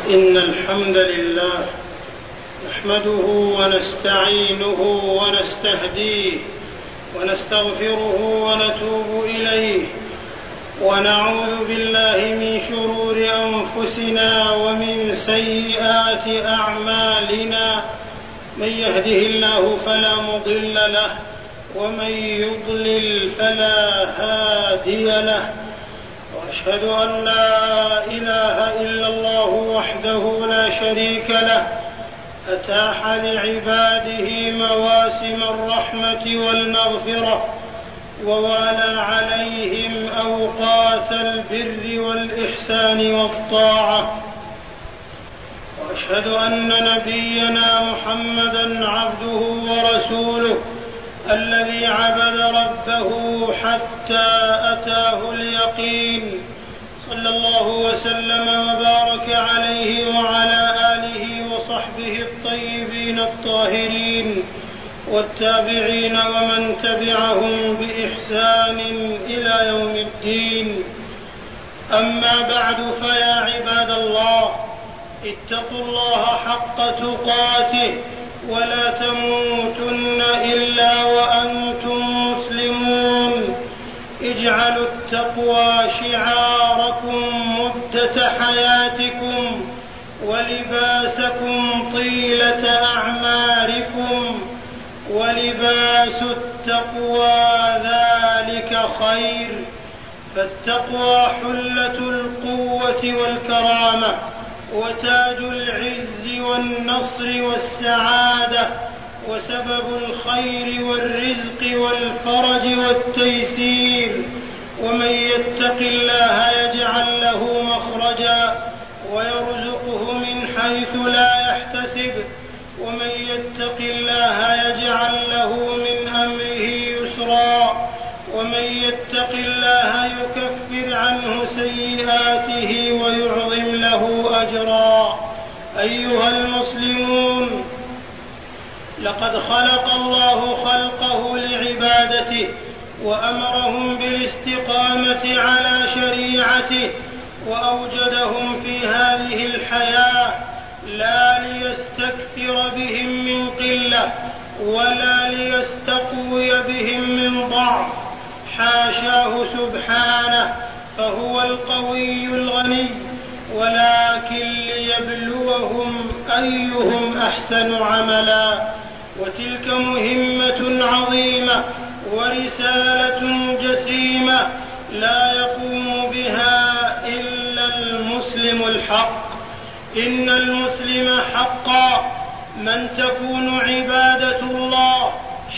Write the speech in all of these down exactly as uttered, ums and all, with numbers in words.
إن الحمد لله نحمده ونستعينه ونستهديه ونستغفره ونتوب إليه ونعوذ بالله من شرور أنفسنا ومن سيئات أعمالنا. من يهده الله فلا مضل له ومن يضلل فلا هادي له، وأشهد أن لا إله إلا الله وحده لا شريك له أتاح لعباده مواسم الرحمة والمغفرة ووالى عليهم أوقات البر والإحسان والطاعة. وأشهد أن نبينا محمدًا عبده ورسوله الذي عبد ربه حتى أتاه اليقين، صلى الله وسلم وبارك عليه وعلى آله وصحبه الطيبين الطاهرين والتابعين ومن تبعهم بإحسان إلى يوم الدين. أما بعد، فيا عباد الله، اتقوا الله حق تقاته ولا تموتن إلا وأنتم مسلمون. اجعلوا التقوى شعاركم مدة حياتكم ولباسكم طيلة أعماركم، ولباس التقوى ذلك خير، فالتقوى حلة القوة والكرامة وتاج العز والنصر والسعادة وسبب الخير والرزق والفرج والتيسير. ومن يتق الله يجعل له مخرجا ويرزقه من حيث لا يحتسب، ومن يتق الله يجعل له من أمره يسرا، ومن يتق الله يكفر عنه سيئاته ويعظم له أجرا. أيها المسلمون، لقد خلق الله خلقه لعبادته وأمرهم بالاستقامة على شريعته، وأوجدهم في هذه الحياة لا ليستكثر بهم من قلة ولا ليستقوي بهم من ضعف، حاشاه سبحانه، فهو القوي الغني، ولكن ليبلوهم أيهم أحسن عملا. وتلك مهمة عظيمة ورسالة جسيمة لا يقوم بها إلا المسلم الحق. إن المسلم حقا من تكون عبادة الله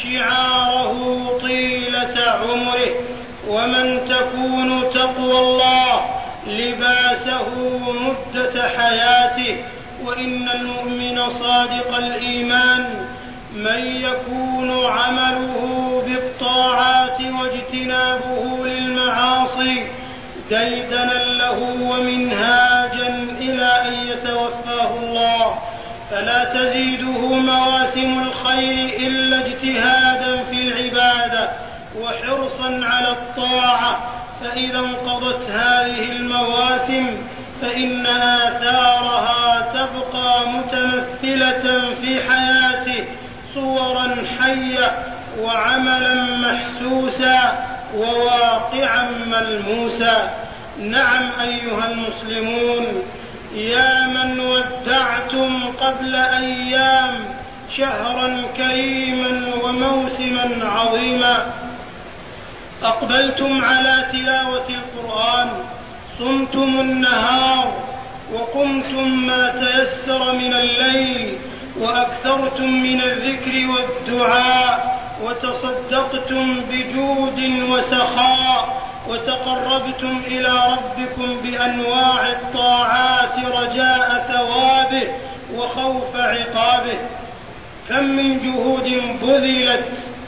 شعاره طيلة عمره، ومن تكون تقوى الله لباسه مدة حياته. وإن المؤمن صادق الإيمان من يكون عمله بالطاعات واجتنابه للمعاصي ديدنا له ومنهاجا إلى أن يتوفاه الله، فلا تزيده مواسم الخير إلا اجتهادا في العبادة وحرصا على الطاعة. فإذا انقضت هذه المواسم فإن آثارها تبقى متمثلة في حياته صورا حية وعملا محسوسا وواقعا ملموسا. نعم أيها المسلمون، يا من ودعتم قبل أيام شهرا كريما وموسما عظيما، أقبلتم على تلاوة القرآن، صمتم النهار وقمتم ما تيسر من الليل، وأكثرتم من الذكر والدعاء، وتصدقتم بجود وسخاء، وتقربتم إلى ربكم بأنواع الطاعات رجاء ثوابه وخوف عقابه. كم من جهود بذلت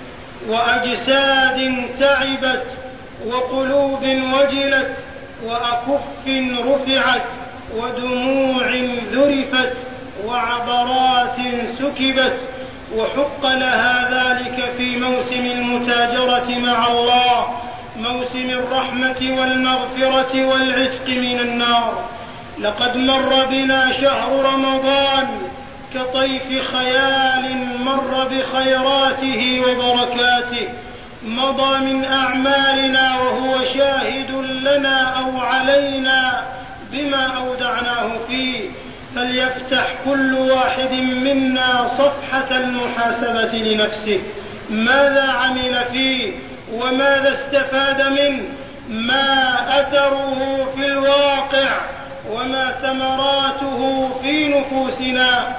وأجساد تعبت وقلوب وجلت وأكف رفعت ودموع ذرفت وعبرات سكبت، وحق لها ذلك في موسم المتاجرة مع الله، موسم الرحمة والمغفرة والعتق من النار. لقد مر بنا شهر رمضان كطيف خيال مر بخيراته وبركاته، مضى من أعمالنا وهو شاهد لنا أو علينا بما أودعناه فيه. فليفتح كل واحد منا صفحة المحاسبة لنفسه، ماذا عمل فيه وماذا استفاد منه، ما أثره في الواقع وما ثمراته في نفوسنا،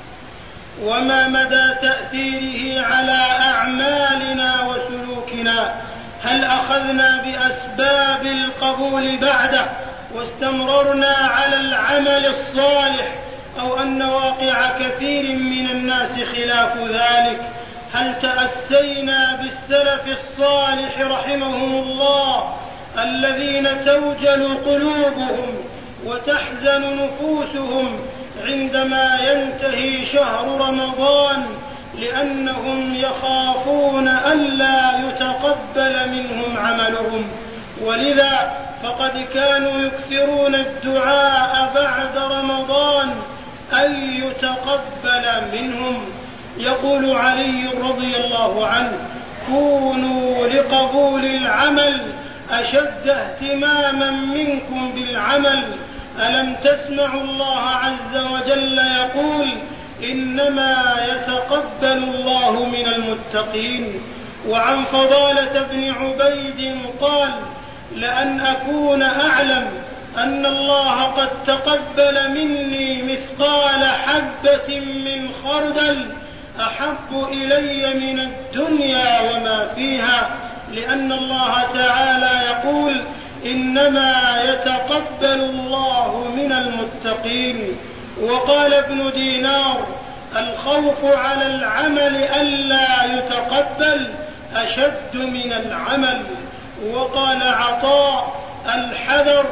وما مدى تأثيره على أعمالنا وسلوكنا. هل أخذنا بأسباب القبول بعده واستمررنا على العمل الصالح، أو أن واقع كثير من الناس خلاف ذلك؟ هل تأسينا بالسلف الصالح رحمهم الله الذين توجل قلوبهم وتحزن نفوسهم عندما ينتهي شهر رمضان، لأنهم يخافون ألا يتقبل منهم عملهم؟ ولذا فقد كانوا يكثرون الدعاء بعد رمضان أن يتقبل منهم. يقول علي رضي الله عنه: كونوا لقبول العمل أشد اهتماما منكم بالعمل. ألم تسمعوا الله عز وجل يقول: إنما يتقبل الله من المتقين. وعن فضالة بن عبيد قال: لأن أكون أعلم أن الله قد تقبل مني مثقال حبة من خردل أحب إلي من الدنيا وما فيها، لأن الله تعالى يقول: إنما يتقبل الله من المتقين. وقال ابن دينار: الخوف على العمل ألا يتقبل أشد من العمل. وقال عطاء: الحذر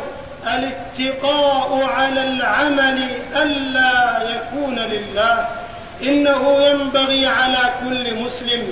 الاتقاء على العمل ألا يكون لله. إنه ينبغي على كل مسلم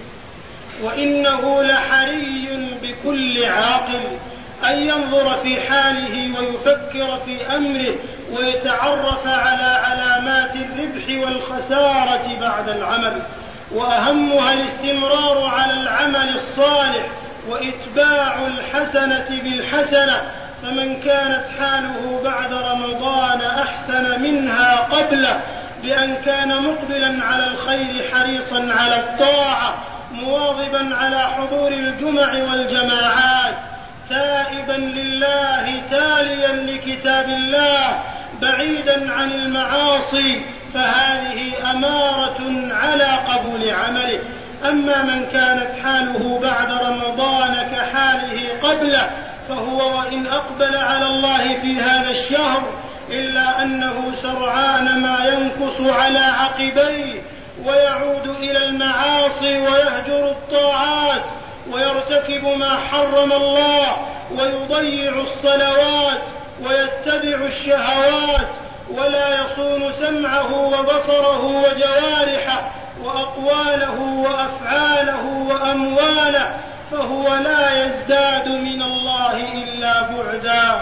وإنه لحري بكل عاقل أن ينظر في حاله ويفكر في أمره ويتعرف على علامات الربح والخسارة بعد العمل، وأهمها الاستمرار على العمل الصالح وإتباع الحسنة بالحسنة. فمن كانت حاله بعد رمضان أحسن منها قبله، بأن كان مقبلا على الخير حريصا على الطاعة مواظبا على حضور الجمع والجماعات، تائبا لله تاليا لكتاب الله بعيدا عن المعاصي، فهذه أمارة على قبول عمله. أما من كانت حاله بعد رمضان كحاله قبله، فهو وإن أقبل على الله في هذا الشهر إلا أنه سرعان ما ينكص على عقبيه ويعود إلى المعاصي ويهجر الطاعات ويرتكب ما حرم الله ويضيع الصلوات ويتبع الشهوات، ولا يصون سمعه وبصره وجوارحه وأقواله وأفعاله وأمواله، فهو لا يزداد من الله إلا بعدا.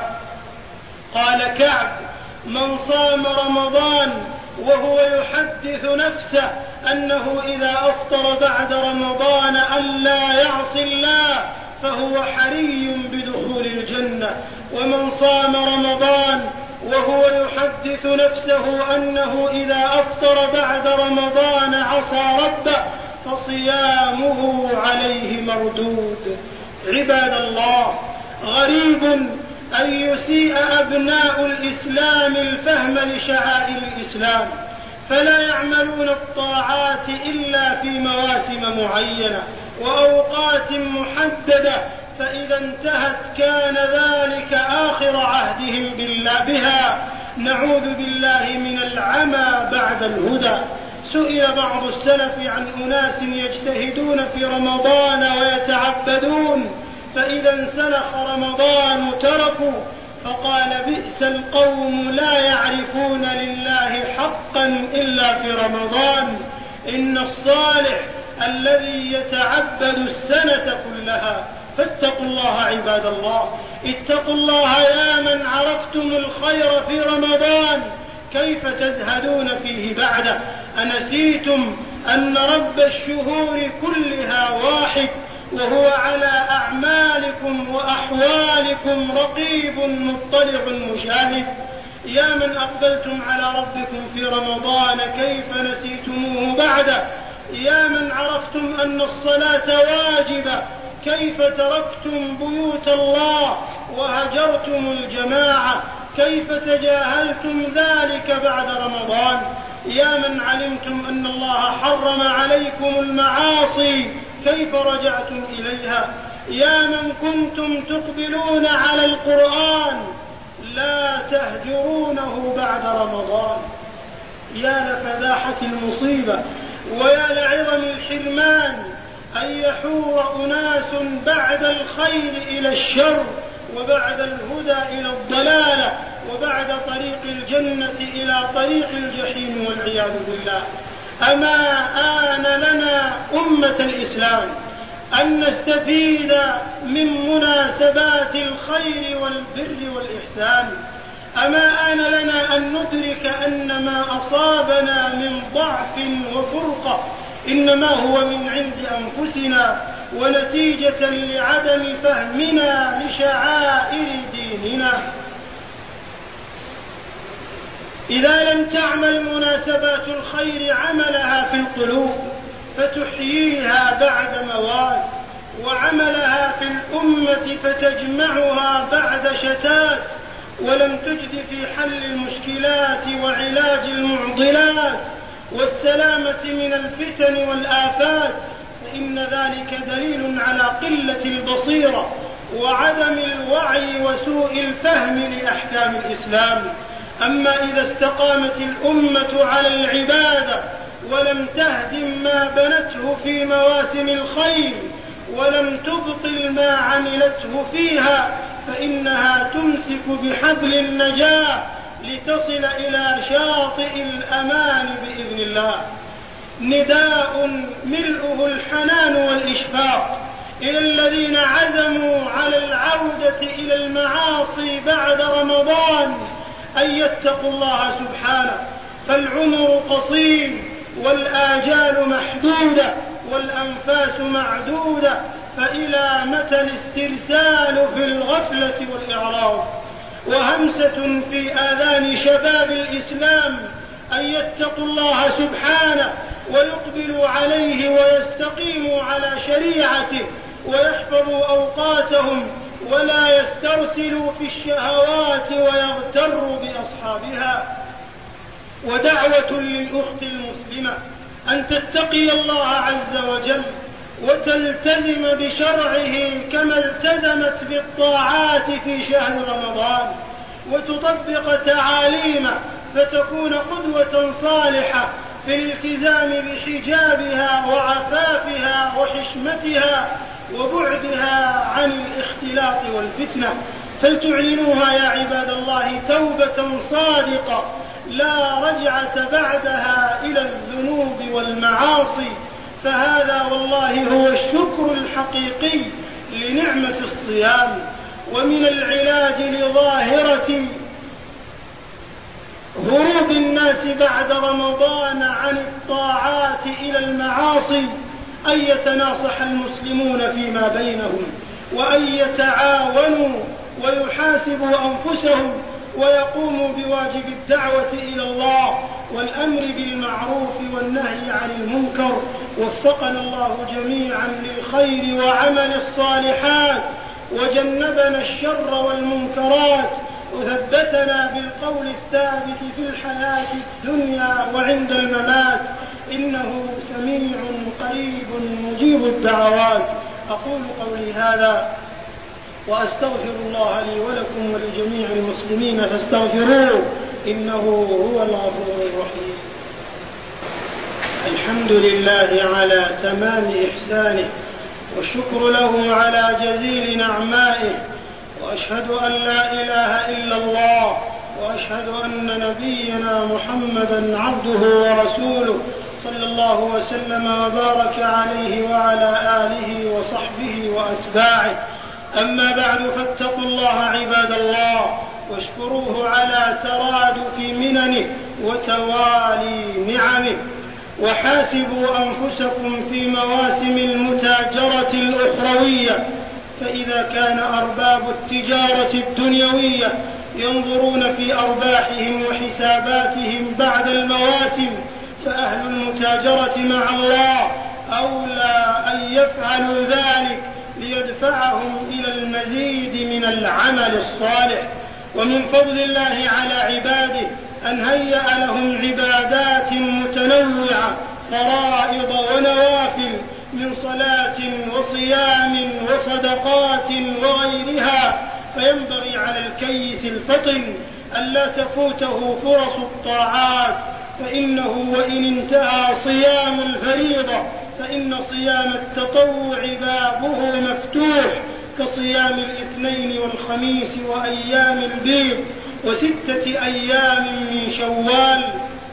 قال كعب: من صام رمضان وهو يحدث نفسه أنه إذا أفطر بعد رمضان ألا يعصي الله فهو حري بدخول الجنة، ومن صام رمضان وهو يحدث نفسه أنه إذا أفطر بعد رمضان عصى ربه فصيامه عليه مردود. عباد الله، غريب أن يسيء أبناء الإسلام الفهم لشعائر الإسلام، فلا يعملون الطاعات إلا في مواسم معينة وأوقات محددة، فإذا انتهت كان ذلك آخر عهدهم بالله بها. نعوذ بالله من العمى بعد الهدى. سئل بعض السلف عن أناس يجتهدون في رمضان ويتعبدون فإذا انسلخ رمضان تركوا، فقال: بئس القوم لا يعرفون لله حقا إلا في رمضان. إن الصالح الذي يتعبد السنة كلها فاتقوا الله عباد الله، اتقوا الله يا من عرفتم الخير في رمضان كيف تزهدون فيه بعده. أنسيتم أن رب الشهور كلها واحد، وهو على أعمالكم وأحوالكم رقيب مطلع مشاهد. يا من أقبلتم على ربكم في رمضان كيف نسيتموه بعده. يا من عرفتم أن الصلاة واجبة كيف تركتم بيوت الله وهجرتم الجماعة، كيف تجاهلتم ذلك بعد رمضان. يا من علمتم أن الله حرم عليكم المعاصي كيف رجعتم إليها. يا من كنتم تقبلون على القرآن لا تهجرونه بعد رمضان. يا لفداحة المصيبة ويا لعظم الحرمان أن يحور أناس بعد الخير إلى الشر، وبعد الهدى إلى الضلالة، وبعد طريق الجنة إلى طريق الجحيم والعياذ بالله. أما آن لنا أمة الإسلام أن نستفيد من مناسبات الخير والبر والإحسان. أما آن لنا أن ندرك أن ما أصابنا من ضعف وفرقة إنما هو من عند أنفسنا ونتيجة لعدم فهمنا لشعائر ديننا. إذا لم تعمل مناسبات الخير عملها في القلوب فتحييها بعد موات، وعملها في الأمة فتجمعها بعد شتات، ولم تجد في حل المشكلات وعلاج المعضلات والسلامة من الفتن والآفات، فإن ذلك دليل على قلة البصيرة وعدم الوعي وسوء الفهم لأحكام الإسلام. أما إذا استقامت الأمة على العبادة ولم تهدم ما بنته في مواسم الخير ولم تبطل ما عملته فيها فإنها تمسك بحبل النجاة لتصل إلى شاطئ الأمان بإذن الله. نداء ملؤه الحنان والإشفاق إلى الذين عزموا على العودة إلى المعاصي بعد رمضان أن يتقوا الله سبحانه، فالعمر قصير والآجال محدودة والأنفاس معدودة، فإلى متى الاسترسال في الغفلة والإعراض؟ وهمسة في آذان شباب الإسلام أن يتقوا الله سبحانه ويقبلوا عليه ويستقيموا على شريعته ويحفظوا أوقاتهم ولا يسترسلوا في الشهوات ويغتروا بأصحابها. ودعوة للأخت المسلمة أن تتقي الله عز وجل وتلتزم بشرعه كما التزمت بالطاعات في شهر رمضان، وتطبق تعاليمه فتكون قدوة صالحة في الالتزام بحجابها وعفافها وحشمتها وبعدها عن الاختلاط والفتنة، فلتعلنوها يا عباد الله توبة صادقة لا رجعة بعدها إلى الذنوب والمعاصي، فهذا والله هو الشكر الحقيقي لنعمة الصيام. ومن العلاج لظاهرة هروب الناس بعد رمضان عن الطاعات إلى المعاصي أن يتناصح المسلمون فيما بينهم، وأن يتعاونوا ويحاسبوا أنفسهم ويقوموا بواجب الدعوة إلى الله والأمر بالمعروف والنهي عن المنكر. وفقنا الله جميعا للخير وعمل الصالحات وجنبنا الشر والمنكرات وثبتنا بالقول الثابت في الحياة الدنيا وعند الممات، إنه سميع قريب مجيب الدعوات. أقول قولي هذا وأستغفر الله لي ولكم ولجميع المسلمين فاستغفروه إنه هو الغفور الرحيم. الحمد لله على تمام إحسانه والشكر له على جزيل نعمائه، وأشهد أن لا إله إلا الله، وأشهد أن نبينا محمدا عبده ورسوله وصلى الله وسلم وبارك عليه وعلى آله وصحبه وأتباعه. أما بعد، فاتقوا الله عباد الله واشكروه على ترادف مننه وتوالي نعمه، وحاسبوا أنفسكم في مواسم المتاجرة الأخروية، فإذا كان أرباب التجارة الدنيوية ينظرون في أرباحهم وحساباتهم بعد المواسم، فأهل المتاجرة مع الله أولى أن يفعلوا ذلك ليدفعهم إلى المزيد من العمل الصالح. ومن فضل الله على عباده أن هيأ لهم عبادات متنوعة، فرائض ونوافل من صلاة وصيام وصدقات وغيرها، فينبغي على الكيس الفطن ألا تفوته فرص الطاعات، فإنه وإن انتهى صيام الفريضة فإن صيام التطوع بابه مفتوح، كصيام الاثنين والخميس وأيام البيض وستة أيام من شوال،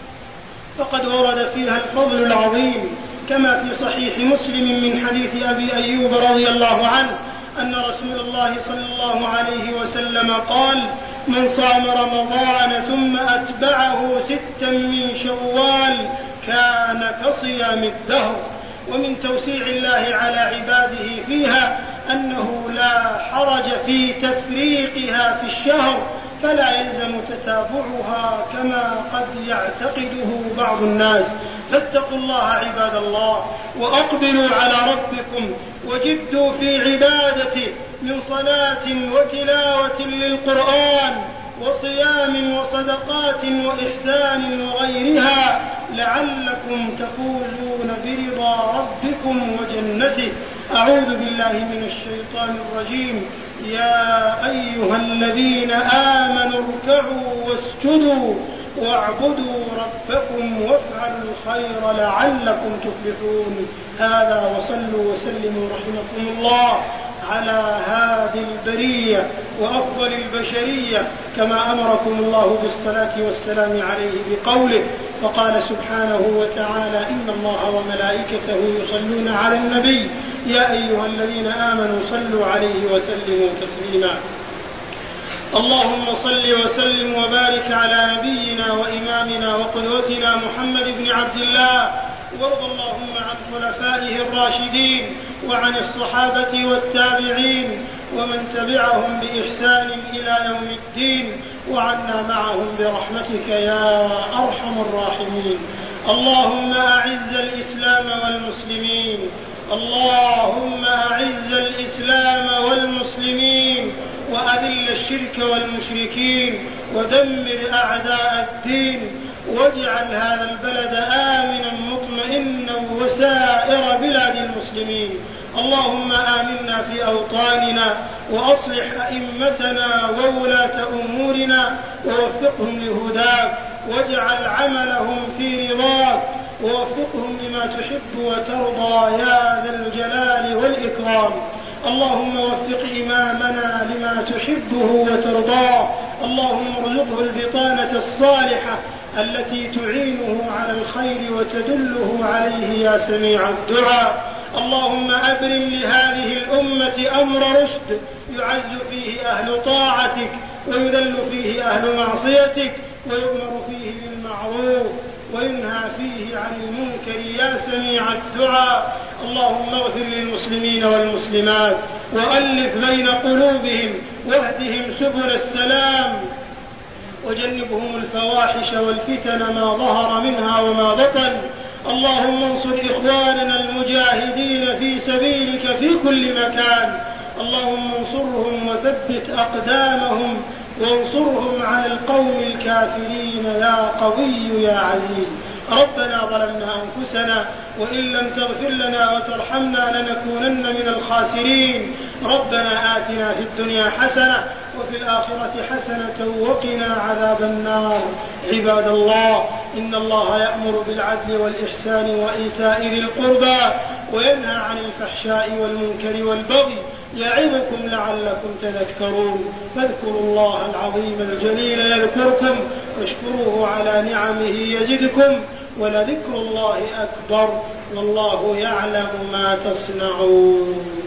فقد ورد فيها الفضل العظيم، كما في صحيح مسلم من حديث أبي أيوب رضي الله عنه أن رسول الله صلى الله عليه وسلم قال: من صام رمضان ثم أتبعه ستا من شوال كان كصيام الدهر. ومن توسيع الله على عباده فيها أنه لا حرج في تفريقها في الشهر، فلا يلزم تتابعها كما قد يعتقده بعض الناس. فاتقوا الله عباد الله وأقبلوا على ربكم وجدوا في عبادته من صلاة وتلاوة للقرآن وصيام وصدقات وإحسان وغيرها، لعلكم تفوزون برضا ربكم وجنته. أعوذ بالله من الشيطان الرجيم. يا أيها الذين آمنوا اركعوا واسجدوا واعبدوا ربكم وافعلوا الخير لعلكم تفلحون. هذا، وصلوا وسلموا رحمكم الله على هذه البرية وأفضل البشرية، كما أمركم الله بالصلاة والسلام عليه بقوله، فقال سبحانه وتعالى: إن الله وملائكته يصلون على النبي يا أيها الذين آمنوا صلوا عليه وسلموا تسليما. اللهم صل وسلم وبارك على نبينا وإمامنا وقدوتنا محمد بن عبد الله، وارض اللهم عن خلفائه الراشدين وعن الصحابة والتابعين ومن تبعهم بإحسان إلى يوم الدين، وعنا معهم برحمتك يا أرحم الراحمين. اللهم أعز الإسلام والمسلمين، اللهم أعز الإسلام والمسلمين، وأذل الشرك والمشركين، ودمر أعداء الدين، واجعل هذا البلد آمنا مطمئنا وسائر بلاد المسلمين. اللهم آمنا في أوطاننا، وأصلح أئمتنا وولاة أمورنا، ووفقهم لهداك، واجعل عملهم في رضاك، ووفقهم لما تحب وترضى يا ذا الجلال والإكرام. اللهم وفق إمامنا لما تحبه وترضاه، اللهم ارزقه البطانة الصالحة التي تعينه على الخير وتدله عليه يا سميع الدعاء. اللهم أبرم لهذه الأمة أمر رشد يعز فيه أهل طاعتك ويذل فيه أهل معصيتك، ويؤمر فيه بالمعروف وينهى فيه عن المنكر يا سميع الدعاء. اللهم اغفر للمسلمين والمسلمات، وألف بين قلوبهم، واهدهم سبل السلام، وجنبهم الفواحش والفتن ما ظهر منها وما بطن. اللهم انصر إخواننا المجاهدين في سبيلك في كل مكان، اللهم انصرهم وثبت أقدامهم، وانصرهم على القوم الكافرين يا قوي يا عزيز. ربنا ظلمنا أنفسنا وإن لم تغفر لنا وترحمنا لنكونن من الخاسرين. ربنا آتنا في الدنيا حسنة وفي الآخرة حسنة وقنا عذاب النار. عباد الله، إن الله يأمر بالعدل والإحسان وإيتاء ذي القربى وينهى عن الفحشاء والمنكر والبغي يعظكم لعلكم تذكرون. فاذكروا الله العظيم الجليل يذكركم، واشكروه على نعمه يزدكم، ولذكر الله أكبر والله يعلم ما تصنعون.